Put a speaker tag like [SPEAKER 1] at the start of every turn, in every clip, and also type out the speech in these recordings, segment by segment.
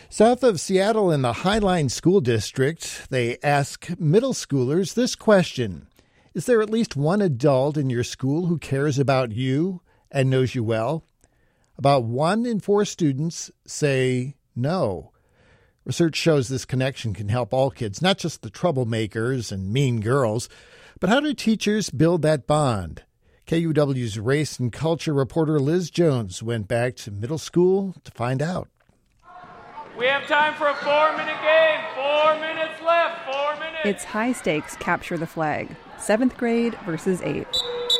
[SPEAKER 1] South of Seattle in the Highline School District, they ask middle schoolers this question. Is there at least one adult in your school who cares about you and knows you well? About 1 in 4 students say no. Research shows this connection can help all kids, not just the troublemakers and mean girls. But how do teachers build that bond? KUW's race and culture reporter Liz Jones went back to middle school to find out.
[SPEAKER 2] We have time for a 4-minute game. 4 minutes left. 4 minutes.
[SPEAKER 3] It's high stakes capture the flag. 7th grade versus 8th.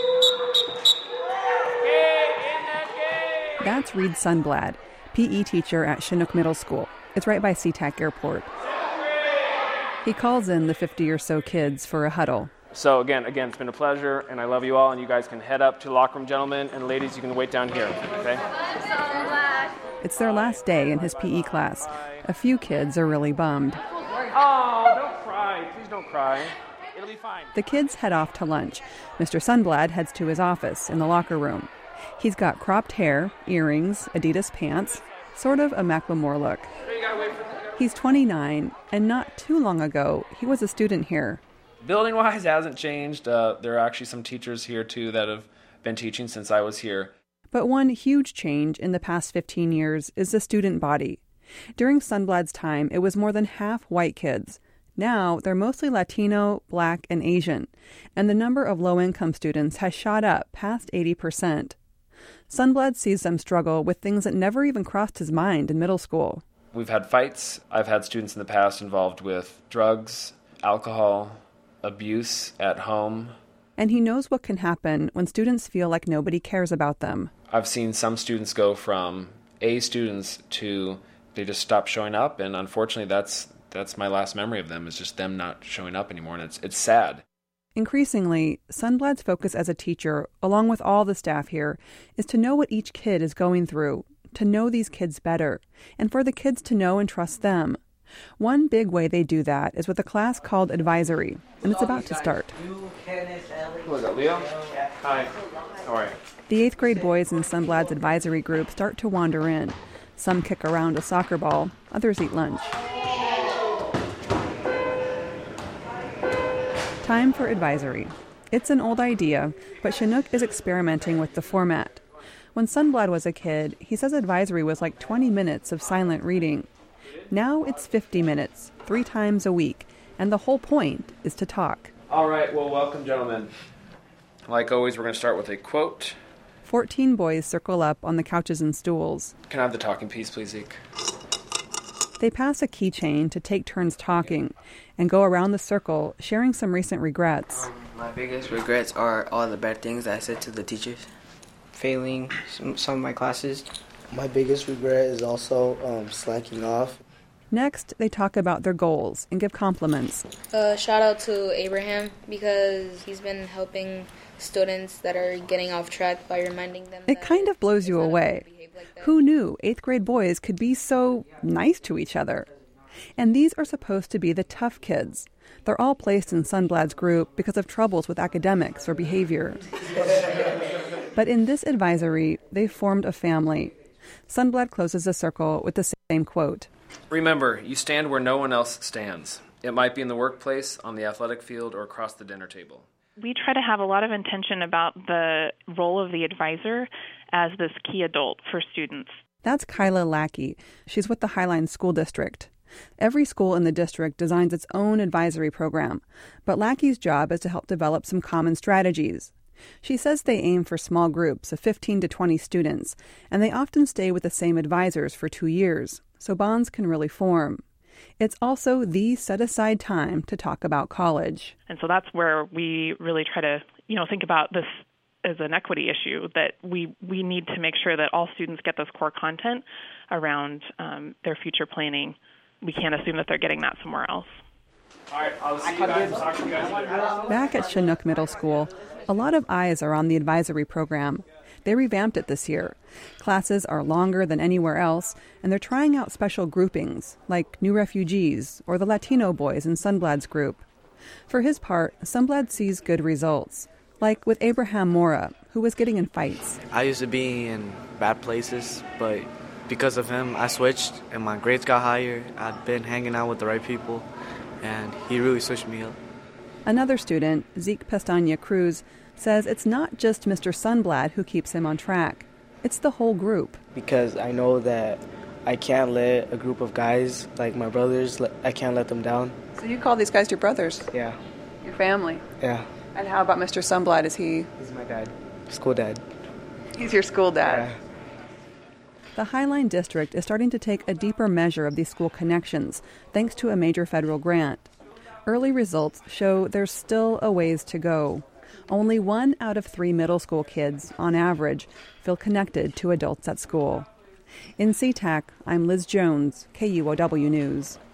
[SPEAKER 3] That's Reed Sundblad, PE teacher at Chinook Middle School. It's right by SeaTac Airport. He calls in the 50 or so kids for a huddle.
[SPEAKER 2] So again, it's been a pleasure, and I love you all, and you guys can head up to the locker room, gentlemen, and ladies, you can wait down here, okay?
[SPEAKER 3] It's their last day in his PE class. A few kids are really bummed.
[SPEAKER 2] Oh, don't cry. Please don't cry. It'll be fine.
[SPEAKER 3] The kids head off to lunch. Mr. Sundblad heads to his office in the locker room. He's got cropped hair, earrings, Adidas pants, sort of a Macklemore look. He's 29, and not too long ago, he was a student here.
[SPEAKER 2] Building-wise, it hasn't changed. There are actually some teachers here, too, that have been teaching since I was here.
[SPEAKER 3] But one huge change in the past 15 years is the student body. During Sundblad's time, it was more than half white kids. Now, they're mostly Latino, Black, and Asian, and the number of low-income students has shot up past 80%. Sundblad sees them struggle with things that never even crossed his mind in middle school.
[SPEAKER 2] We've had fights. I've had students in the past involved with drugs, alcohol, abuse at home.
[SPEAKER 3] And he knows what can happen when students feel like nobody cares about them.
[SPEAKER 2] I've seen some students go from A students to they just stop showing up, and unfortunately that's my last memory of them, is just them not showing up anymore, and it's sad.
[SPEAKER 3] Increasingly, Sundblad's focus as a teacher, along with all the staff here, is to know what each kid is going through, to know these kids better, and for the kids to know and trust them. One big way they do that is with a class called Advisory, and it's about to start.
[SPEAKER 2] Who is that, Leo? Hi. How are you?
[SPEAKER 3] The 8th grade boys in Sundblad's advisory group start to wander in. Some kick around a soccer ball, others eat lunch. Time for Advisory. It's an old idea, but Chinook is experimenting with the format. When Sundblad was a kid, he says Advisory was like 20 minutes of silent reading. Now it's 50 minutes, 3 times a week, and the whole point is to talk.
[SPEAKER 2] All right, well, welcome, gentlemen. Like always, we're going to start with a quote.
[SPEAKER 3] 14 boys circle up on the couches and stools.
[SPEAKER 2] Can I have the talking piece, please, Zeke?
[SPEAKER 3] They pass a keychain to take turns talking and go around the circle, sharing some recent regrets.
[SPEAKER 4] My biggest regrets are all the bad things I said to the teachers. Failing some of my classes.
[SPEAKER 5] My biggest regret is also slacking off.
[SPEAKER 3] Next, they talk about their goals and give compliments.
[SPEAKER 6] Shout out to Abraham because he's been helping students that are getting off track by reminding them.
[SPEAKER 3] It kind of blows you away. Who knew 8th grade boys could be so nice to each other? And these are supposed to be the tough kids. They're all placed in Sundblad's group because of troubles with academics or behavior. But in this advisory, they've formed a family. Sundblad closes the circle with the same quote.
[SPEAKER 2] Remember, you stand where no one else stands. It might be in the workplace, on the athletic field, or across the dinner table.
[SPEAKER 7] We try to have a lot of intention about the role of the advisor as this key adult for students.
[SPEAKER 3] That's Kyla Lackey. She's with the Highline School District. Every school in the district designs its own advisory program, but Lackey's job is to help develop some common strategies. She says they aim for small groups of 15 to 20 students, and they often stay with the same advisors for 2 years, so bonds can really form. It's also the set-aside time to talk about college.
[SPEAKER 7] And so that's where we really try to, think about this as an equity issue, that we need to make sure that all students get this core content around their future planning. We can't assume that they're getting that somewhere else.
[SPEAKER 2] All right, I'll see you guys. Talk to you guys later.
[SPEAKER 3] Back at Chinook Middle School, a lot of eyes are on the advisory program. They revamped it this year. Classes are longer than anywhere else, and they're trying out special groupings, like new refugees or the Latino boys in Sundblad's group. For his part, Sundblad sees good results, like with Abraham Mora, who was getting in fights.
[SPEAKER 4] I used to be in bad places, but
[SPEAKER 5] because of him, I switched and my grades got higher. I'd been hanging out with the right people, and he really switched me up.
[SPEAKER 3] Another student, Zeke Pestana Cruz, says it's not just Mr. Sunblad who keeps him on track. It's the whole group.
[SPEAKER 5] Because I know that I can't let a group of guys, like my brothers, I can't let them down.
[SPEAKER 3] So you call these guys your brothers?
[SPEAKER 5] Yeah.
[SPEAKER 3] Your family?
[SPEAKER 5] Yeah.
[SPEAKER 3] And how about Mr. Sunblad? Is he?
[SPEAKER 5] He's my dad. School dad.
[SPEAKER 3] He's your school dad.
[SPEAKER 5] Yeah.
[SPEAKER 3] The Highline District is starting to take a deeper measure of these school connections, thanks to a major federal grant. Early results show there's still a ways to go. Only 1 out of 3 middle school kids, on average, feel connected to adults at school. In SeaTac, I'm Liz Jones, KUOW News.